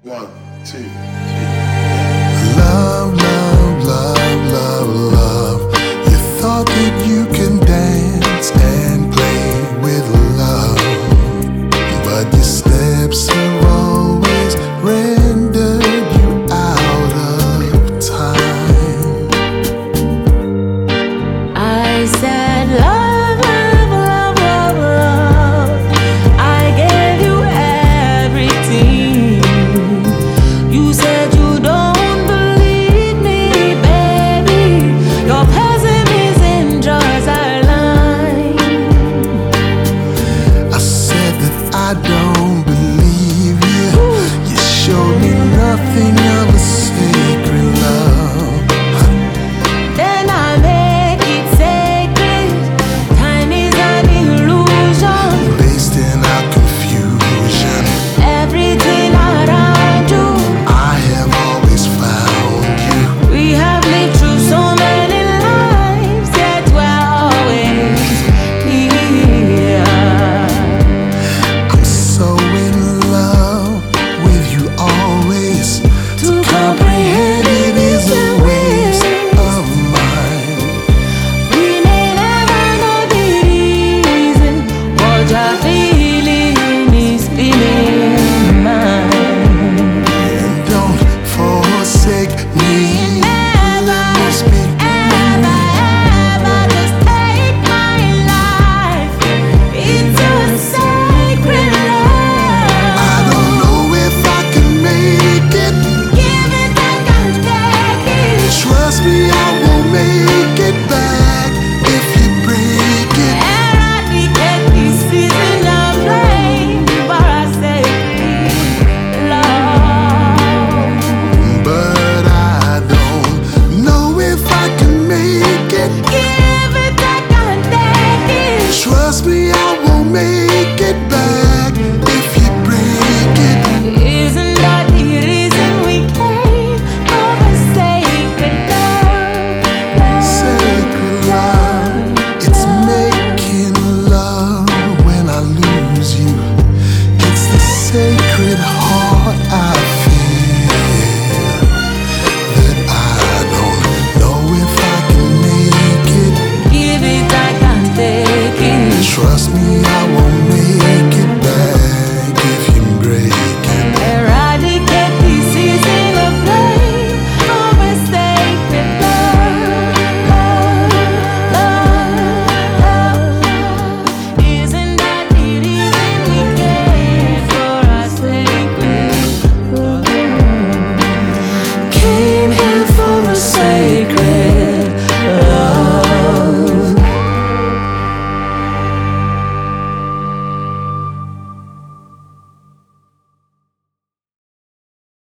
One, two, three. Love, love, love, love, love. You thought that you can dance and play with love, but your steps have always rendered you out of time. I said love, love, love, love, love. I gave you everything. You said you don't believe me, baby. Your pessimism draws a line. I said that I don't believe you. You showed me nothing